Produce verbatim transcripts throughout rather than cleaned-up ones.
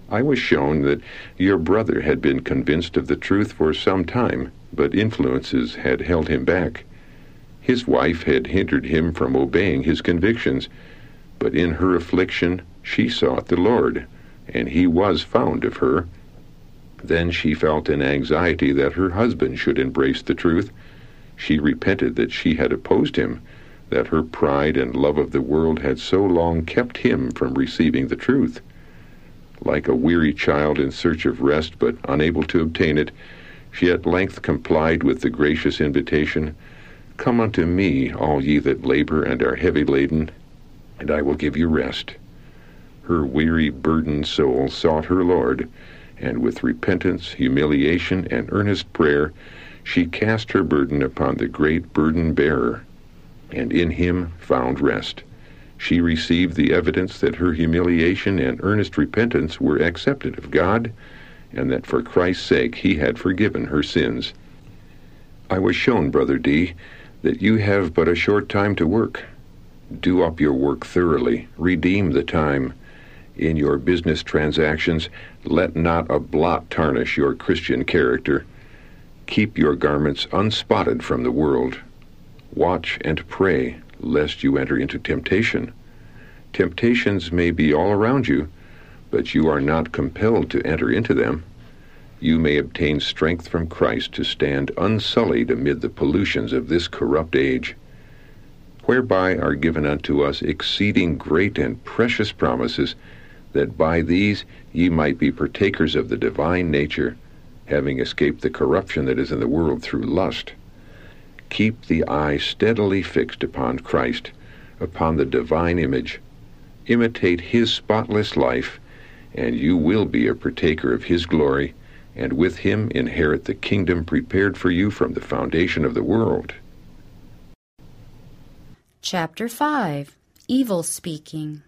I was shown that your brother had been convinced of the truth for some time, but influences had held him back. His wife had hindered him from obeying his convictions, but in her affliction she sought the Lord, and he was found of her. Then she felt an anxiety that her husband should embrace the truth. She repented that she had opposed him, that her pride and love of the world had so long kept him from receiving the truth. Like a weary child in search of rest but unable to obtain it, she at length complied with the gracious invitation, "Come unto me, all ye that labor and are heavy laden, and I will give you rest." Her weary, burdened soul sought her Lord, and with repentance, humiliation, and earnest prayer, she cast her burden upon the great burden-bearer, and in him found rest. She received the evidence that her humiliation and earnest repentance were accepted of God, and that for Christ's sake he had forgiven her sins. I was shown, Brother D., that you have but a short time to work. Do up your work thoroughly. Redeem the time. In your business transactions, let not a blot tarnish your Christian character. Keep your garments unspotted from the world. Watch and pray, lest you enter into temptation. Temptations may be all around you, but you are not compelled to enter into them. You may obtain strength from Christ to stand unsullied amid the pollutions of this corrupt age, whereby are given unto us exceeding great and precious promises, that by these ye might be partakers of the divine nature, having escaped the corruption that is in the world through lust. Keep the eye steadily fixed upon Christ, upon the divine image. Imitate his spotless life, and you will be a partaker of his glory, and with him inherit the kingdom prepared for you from the foundation of the world. Chapter five. Evil Speaking.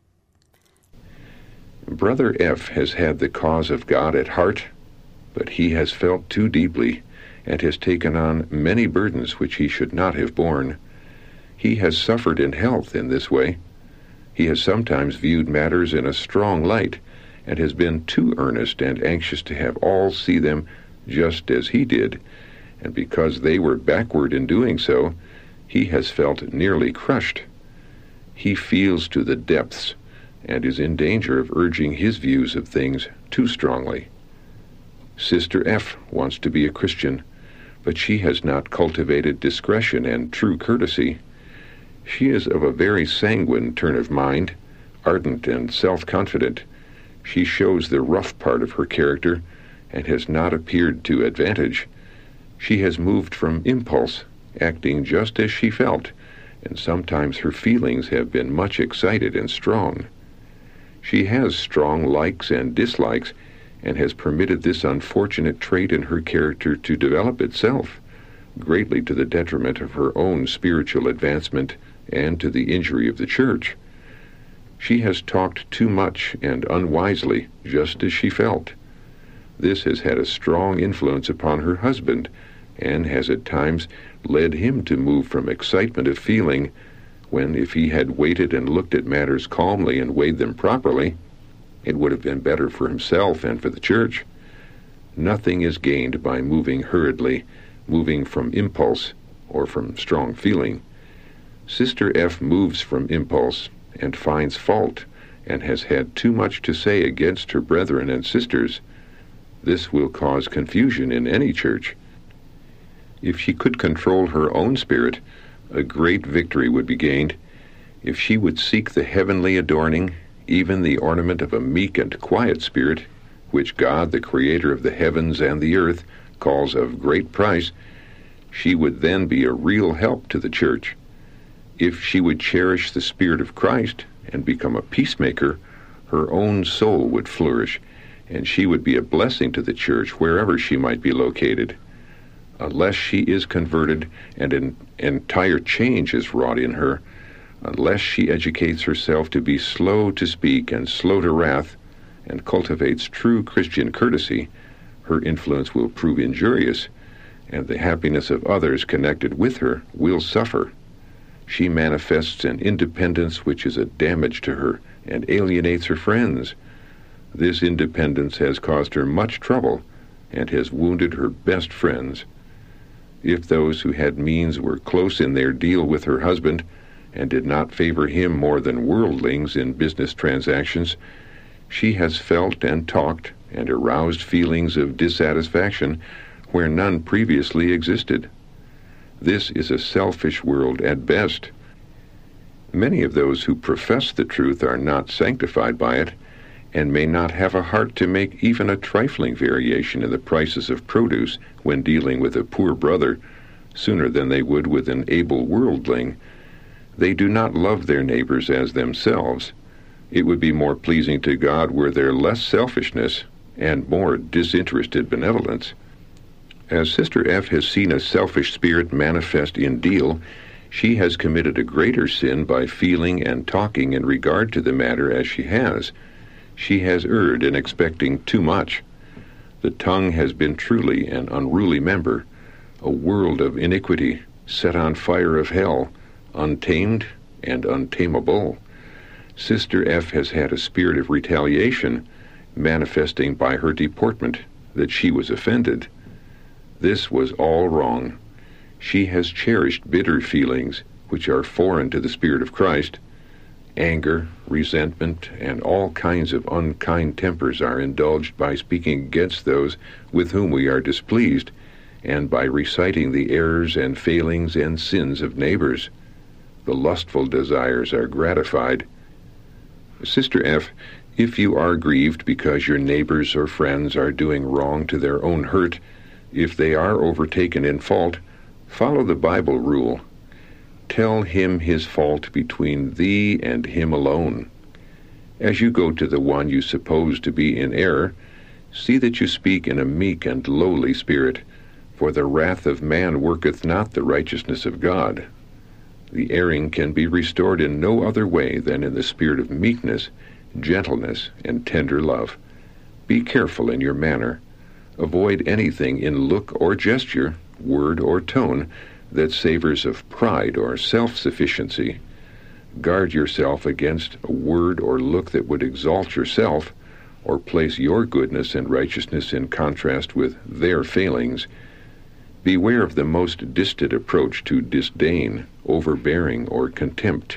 Brother F. has had the cause of God at heart, but he has felt too deeply, and has taken on many burdens which he should not have borne. He has suffered in health in this way. He has sometimes viewed matters in a strong light, and has been too earnest and anxious to have all see them just as he did, and because they were backward in doing so, he has felt nearly crushed. He feels to the depths, and is in danger of urging his views of things too strongly. Sister F. wants to be a Christian, but she has not cultivated discretion and true courtesy. She is of a very sanguine turn of mind, ardent and self-confident. She shows the rough part of her character, and has not appeared to advantage. She has moved from impulse, acting just as she felt, and sometimes her feelings have been much excited and strong. She has strong likes and dislikes, and has permitted this unfortunate trait in her character to develop itself, greatly to the detriment of her own spiritual advancement and to the injury of the church. She has talked too much and unwisely, just as she felt. This has had a strong influence upon her husband, and has at times led him to move from excitement of feeling, when if he had waited and looked at matters calmly and weighed them properly, it would have been better for himself and for the church. Nothing is gained by moving hurriedly, moving from impulse or from strong feeling. Sister F. moves from impulse and finds fault, and has had too much to say against her brethren and sisters. This will cause confusion in any church. If she could control her own spirit, a great victory would be gained. If she would seek the heavenly adorning, even the ornament of a meek and quiet spirit, which God, the Creator of the heavens and the earth, calls of great price, she would then be a real help to the church. If she would cherish the Spirit of Christ and become a peacemaker, her own soul would flourish, and she would be a blessing to the church wherever she might be located. Unless she is converted and an entire change is wrought in her, unless she educates herself to be slow to speak and slow to wrath, and cultivates true Christian courtesy, her influence will prove injurious, and the happiness of others connected with her will suffer. She manifests an independence which is a damage to her and alienates her friends. This independence has caused her much trouble and has wounded her best friends. If those who had means were close in their deal with her husband and did not favor him more than worldlings in business transactions, she has felt and talked and aroused feelings of dissatisfaction where none previously existed. This is a selfish world at best. Many of those who profess the truth are not sanctified by it, and may not have a heart to make even a trifling variation in the prices of produce when dealing with a poor brother, sooner than they would with an able worldling. They do not love their neighbors as themselves. It would be more pleasing to God were there less selfishness and more disinterested benevolence. As Sister F has seen a selfish spirit manifest in deal, she has committed a greater sin by feeling and talking in regard to the matter as she has. She has erred in expecting too much. The tongue has been truly an unruly member, a world of iniquity, set on fire of hell, untamed and untamable. Sister F has had a spirit of retaliation, manifesting by her deportment that she was offended. This was all wrong. She has cherished bitter feelings, which are foreign to the Spirit of Christ. Anger, resentment, and all kinds of unkind tempers are indulged by speaking against those with whom we are displeased, and by reciting the errors and failings and sins of neighbors. The lustful desires are gratified. Sister F, if you are grieved because your neighbors or friends are doing wrong to their own hurt, if they are overtaken in fault, follow the Bible rule. Tell him his fault between thee and him alone. As you go to the one you suppose to be in error, see that you speak in a meek and lowly spirit, for the wrath of man worketh not the righteousness of God. The erring can be restored in no other way than in the spirit of meekness, gentleness, and tender love. Be careful in your manner. Avoid anything in look or gesture, word or tone, that savors of pride or self-sufficiency. Guard yourself against a word or look that would exalt yourself, or place your goodness and righteousness in contrast with their failings. Beware of the most distant approach to disdain, overbearing, or contempt.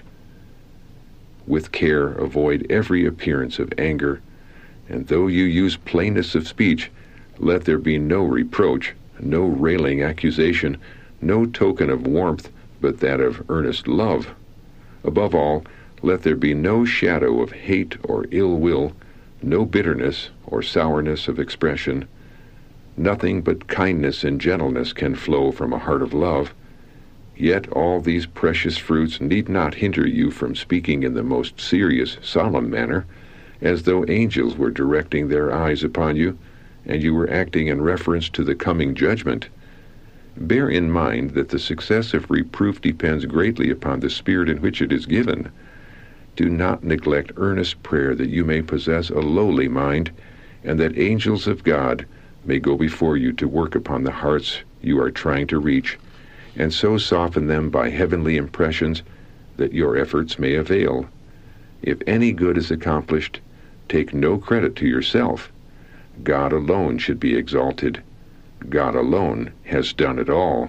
With care avoid every appearance of anger, and though you use plainness of speech, let there be no reproach, no railing accusation, no token of warmth, but that of earnest love. Above all, let there be no shadow of hate or ill will, no bitterness or sourness of expression. Nothing but kindness and gentleness can flow from a heart of love. Yet all these precious fruits need not hinder you from speaking in the most serious, solemn manner, as though angels were directing their eyes upon you, and you were acting in reference to the coming judgment. Bear in mind that the success of reproof depends greatly upon the spirit in which it is given. Do not neglect earnest prayer that you may possess a lowly mind, and that angels of God may go before you to work upon the hearts you are trying to reach, and so soften them by heavenly impressions that your efforts may avail. If any good is accomplished, take no credit to yourself. God alone should be exalted. God alone has done it all.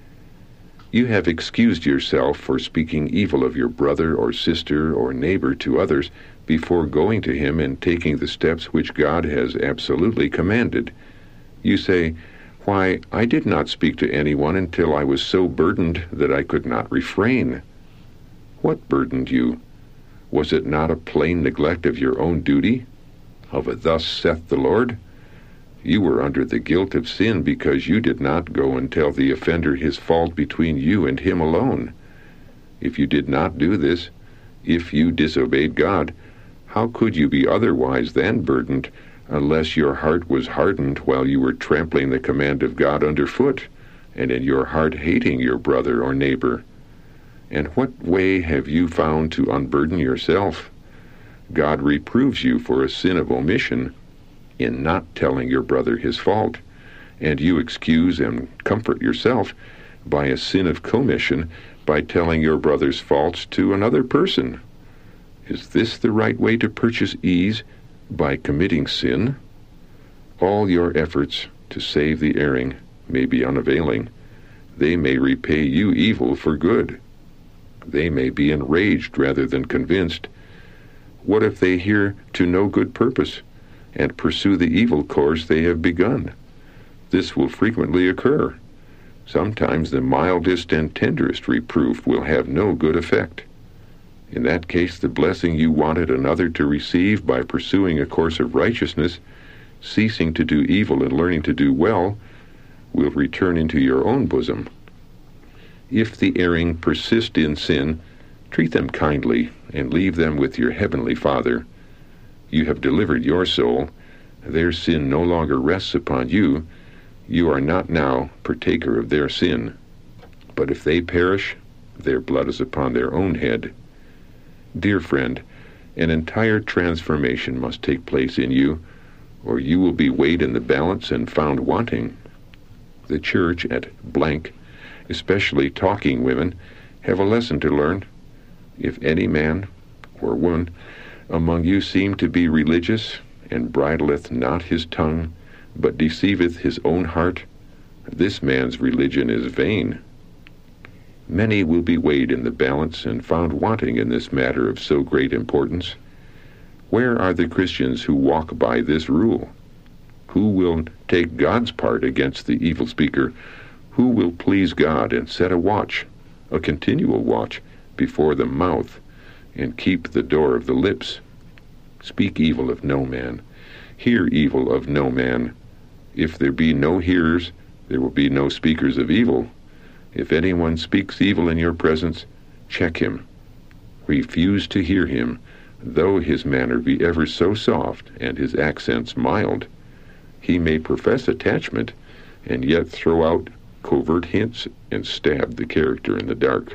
You have excused yourself for speaking evil of your brother or sister or neighbor to others before going to him and taking the steps which God has absolutely commanded. You say, "Why, I did not speak to anyone until I was so burdened that I could not refrain." What burdened you? Was it not a plain neglect of your own duty? Of a "Thus saith the Lord"? You were under the guilt of sin because you did not go and tell the offender his fault between you and him alone. If you did not do this, if you disobeyed God, how could you be otherwise than burdened, unless your heart was hardened while you were trampling the command of God underfoot, and in your heart hating your brother or neighbor? And what way have you found to unburden yourself? God reproves you for a sin of omission in not telling your brother his fault, and you excuse and comfort yourself by a sin of commission by telling your brother's faults to another person. Is this the right way to purchase ease, by committing sin, all your efforts to save the erring may be unavailing. They may repay you evil for good. They may be enraged rather than convinced. What if they hear to no good purpose and pursue the evil course they have begun? This will frequently occur. Sometimes the mildest and tenderest reproof will have no good effect. In that case, the blessing you wanted another to receive by pursuing a course of righteousness, ceasing to do evil and learning to do well, will return into your own bosom. If the erring persist in sin, treat them kindly and leave them with your heavenly Father. You have delivered your soul. Their sin no longer rests upon you. You are not now partaker of their sin. But if they perish, their blood is upon their own head. Dear friend, an entire transformation must take place in you, or you will be weighed in the balance and found wanting. The church at blank, especially talking women, have a lesson to learn. If any man or woman among you seem to be religious, and bridleth not his tongue, but deceiveth his own heart, this man's religion is vain. Many will be weighed in the balance and found wanting in this matter of so great importance. Where are the Christians who walk by this rule? Who will take God's part against the evil speaker? Who will please God and set a watch, a continual watch, before the mouth, and keep the door of the lips? Speak evil of no man. Hear evil of no man. If there be no hearers, there will be no speakers of evil. If anyone speaks evil in your presence, check him. Refuse to hear him, though his manner be ever so soft and his accents mild. He may profess attachment, and yet throw out covert hints and stab the character in the dark.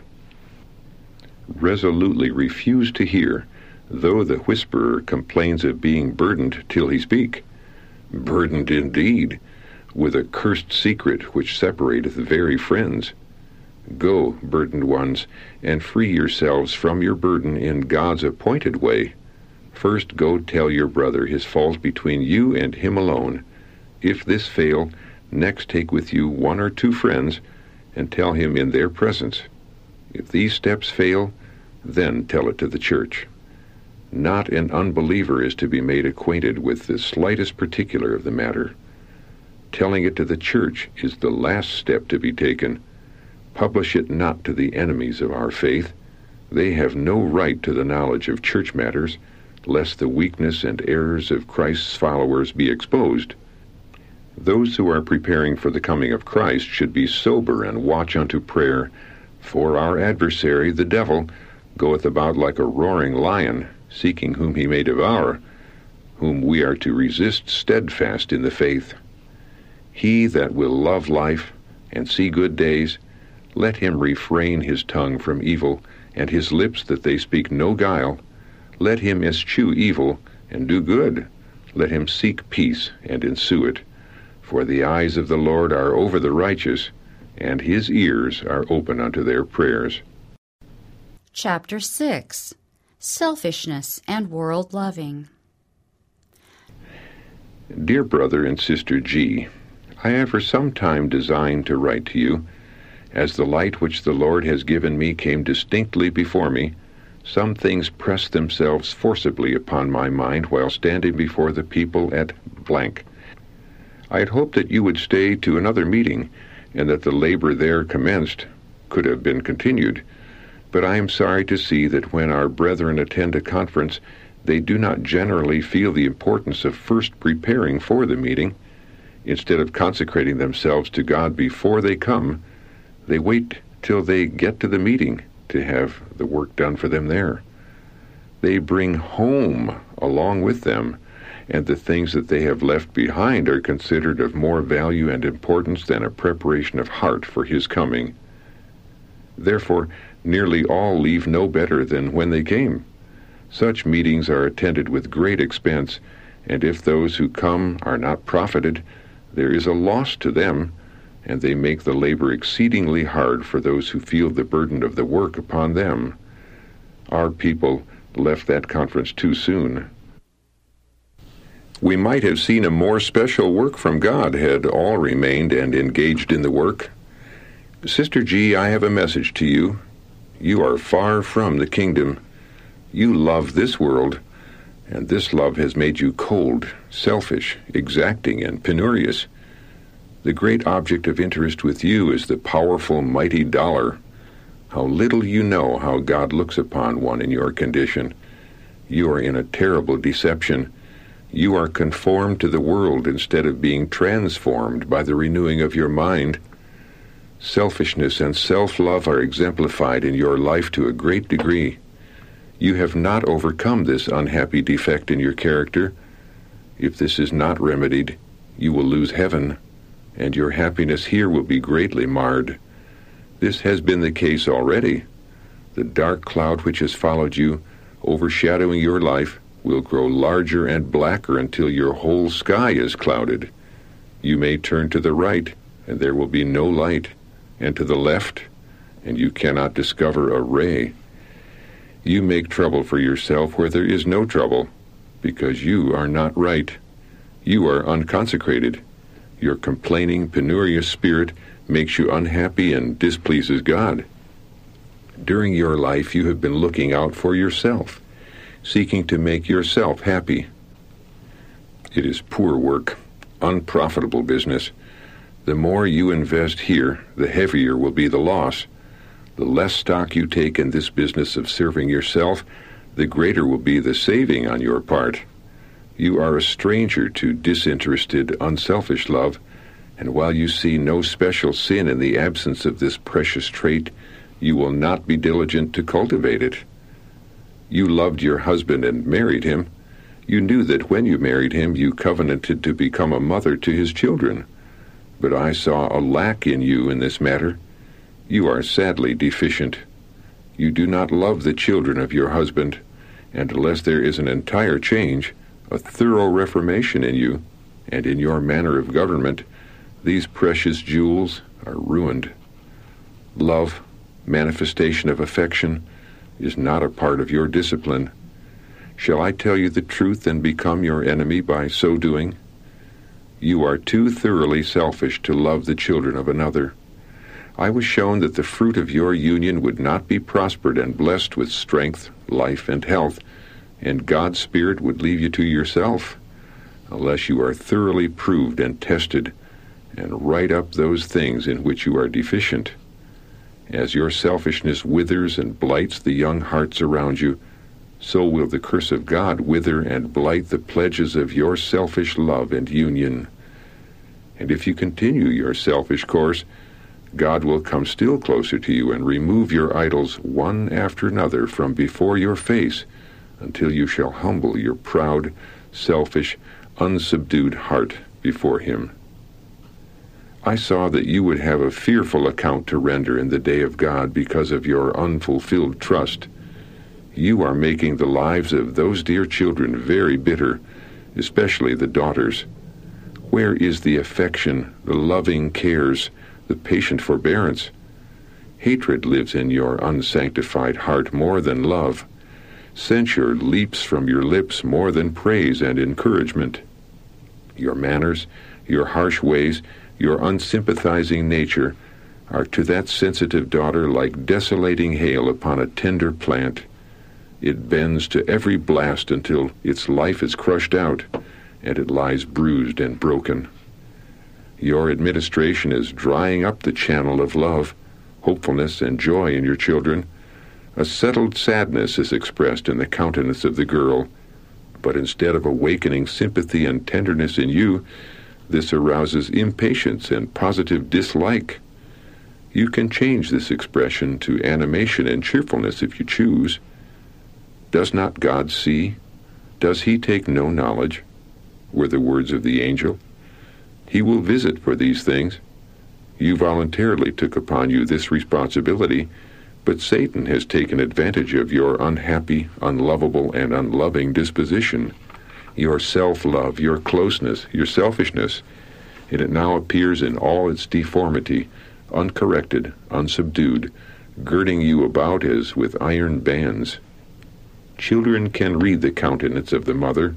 Resolutely refuse to hear, though the whisperer complains of being burdened till he speak. Burdened indeed, with a cursed secret which separateth very friends. Go, burdened ones, and free yourselves from your burden in God's appointed way. First go tell your brother his fault between you and him alone. If this fail, next take with you one or two friends, and tell him in their presence. If these steps fail, then tell it to the church. Not an unbeliever is to be made acquainted with the slightest particular of the matter. Telling it to the church is the last step to be taken. Publish it not to the enemies of our faith. They have no right to the knowledge of church matters, lest the weakness and errors of Christ's followers be exposed. Those who are preparing for the coming of Christ should be sober and watch unto prayer, for our adversary, the devil, goeth about like a roaring lion, seeking whom he may devour, whom we are to resist steadfast in the faith. He that will love life and see good days, let him refrain his tongue from evil, and his lips that they speak no guile. Let him eschew evil, and do good. Let him seek peace, and ensue it. For the eyes of the Lord are over the righteous, and his ears are open unto their prayers. Chapter six. Selfishness and World Loving. Dear Brother and Sister G., I have for some time designed to write to you. As the light which the Lord has given me came distinctly before me, some things pressed themselves forcibly upon my mind while standing before the people at blank. I had hoped that you would stay to another meeting, and that the labor there commenced could have been continued. But I am sorry to see that when our brethren attend a conference, they do not generally feel the importance of first preparing for the meeting. Instead of consecrating themselves to God before they come, they wait till they get to the meeting to have the work done for them there. They bring home along with them, and the things that they have left behind are considered of more value and importance than a preparation of heart for his coming. Therefore, nearly all leave no better than when they came. Such meetings are attended with great expense, and if those who come are not profited, there is a loss to them, and they make the labor exceedingly hard for those who feel the burden of the work upon them. Our people left that conference too soon. We might have seen a more special work from God had all remained and engaged in the work. Sister G, I have a message to you. You are far from the kingdom. You love this world, and this love has made you cold, selfish, exacting, and penurious. The great object of interest with you is the powerful, mighty dollar. How little you know how God looks upon one in your condition. You are in a terrible deception. You are conformed to the world instead of being transformed by the renewing of your mind. Selfishness and self-love are exemplified in your life to a great degree. You have not overcome this unhappy defect in your character. If this is not remedied, you will lose heaven, and your happiness here will be greatly marred. This has been the case already. The dark cloud which has followed you, overshadowing your life, will grow larger and blacker until your whole sky is clouded. You may turn to the right, and there will be no light, and to the left, and you cannot discover a ray. You make trouble for yourself where there is no trouble, because you are not right. You are unconsecrated. Your complaining, penurious spirit makes you unhappy and displeases God. During your life you have been looking out for yourself, seeking to make yourself happy. It is poor work, unprofitable business. The more you invest here, the heavier will be the loss. The less stock you take in this business of serving yourself, the greater will be the saving on your part. You are a stranger to disinterested, unselfish love, and while you see no special sin in the absence of this precious trait, you will not be diligent to cultivate it. You loved your husband and married him. You knew that when you married him, you covenanted to become a mother to his children. But I saw a lack in you in this matter. You are sadly deficient. You do not love the children of your husband, and unless there is an entire change, a thorough reformation in you, and in your manner of government, these precious jewels are ruined. Love, manifestation of affection, is not a part of your discipline. Shall I tell you the truth and become your enemy by so doing? You are too thoroughly selfish to love the children of another. I was shown that the fruit of your union would not be prospered and blessed with strength, life, and health, and God's Spirit would leave you to yourself, unless you are thoroughly proved and tested, and right up those things in which you are deficient. As your selfishness withers and blights the young hearts around you, so will the curse of God wither and blight the pledges of your selfish love and union. And if you continue your selfish course, God will come still closer to you and remove your idols one after another from before your face, until you shall humble your proud, selfish, unsubdued heart before him. I saw that you would have a fearful account to render in the day of God because of your unfulfilled trust. You are making the lives of those dear children very bitter, especially the daughters. Where is the affection, the loving cares, the patient forbearance? Hatred lives in your unsanctified heart more than love. Censure leaps from your lips more than praise and encouragement. Your manners, your harsh ways, your unsympathizing nature are to that sensitive daughter like desolating hail upon a tender plant. It bends to every blast until its life is crushed out, and it lies bruised and broken. Your administration is drying up the channel of love, hopefulness, and joy in your children. A settled sadness is expressed in the countenance of the girl, but instead of awakening sympathy and tenderness in you, this arouses impatience and positive dislike. You can change this expression to animation and cheerfulness if you choose. Does not God see? Does he take no knowledge? Were the words of the angel. He will visit for these things. You voluntarily took upon you this responsibility, but Satan has taken advantage of your unhappy, unlovable, and unloving disposition, your self-love, your closeness, your selfishness, and it now appears in all its deformity, uncorrected, unsubdued, girding you about as with iron bands. Children can read the countenance of the mother.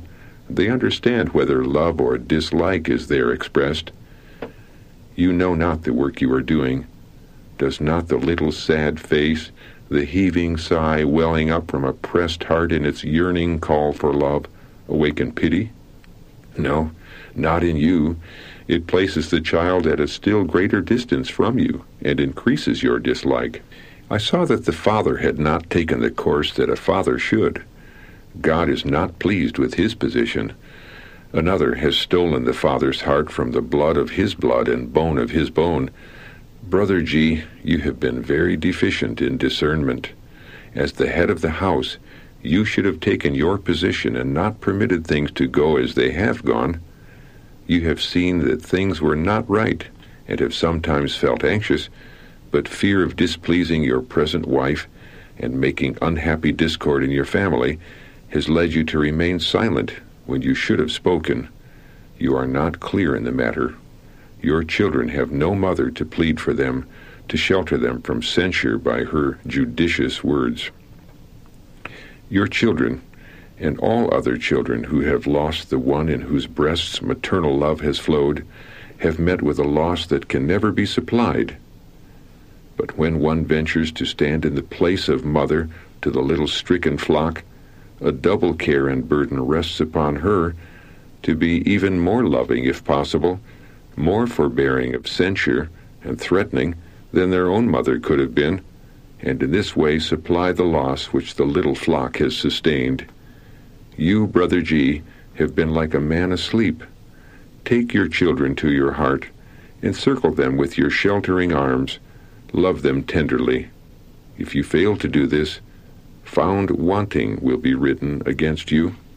They understand whether love or dislike is there expressed. You know not the work you are doing. Does not the little sad face, the heaving sigh welling up from a pressed heart in its yearning call for love, awaken pity? No, not in you. It places the child at a still greater distance from you and increases your dislike. I saw that the father had not taken the course that a father should. God is not pleased with his position. Another has stolen the father's heart from the blood of his blood and bone of his bone. Brother G, you have been very deficient in discernment. As the head of the house, you should have taken your position and not permitted things to go as they have gone. You have seen that things were not right, and have sometimes felt anxious, but fear of displeasing your present wife and making unhappy discord in your family has led you to remain silent when you should have spoken. You are not clear in the matter. Your children have no mother to plead for them, to shelter them from censure by her judicious words. Your children, and all other children who have lost the one in whose breasts maternal love has flowed, have met with a loss that can never be supplied. But when one ventures to stand in the place of mother to the little stricken flock, a double care and burden rests upon her to be even more loving, if possible, more forbearing of censure and threatening than their own mother could have been, and in this way supply the loss which the little flock has sustained. You, Brother G, have been like a man asleep. Take your children to your heart, encircle them with your sheltering arms, love them tenderly. If you fail to do this, found wanting will be written against you.